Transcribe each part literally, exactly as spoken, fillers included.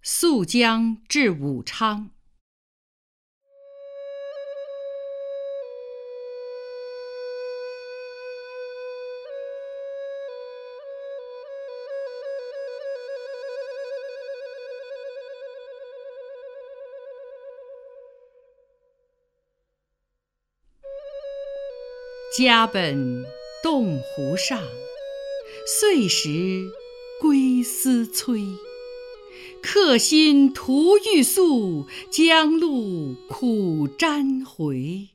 溯江至武昌。家本洞湖上，岁时归思催。客心图欲速，江路苦沾回。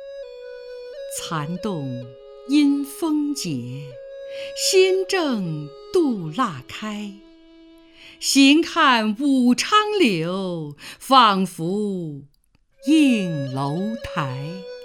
残冻因风解，新正渡腊开。闲看武昌柳，仿佛映楼台。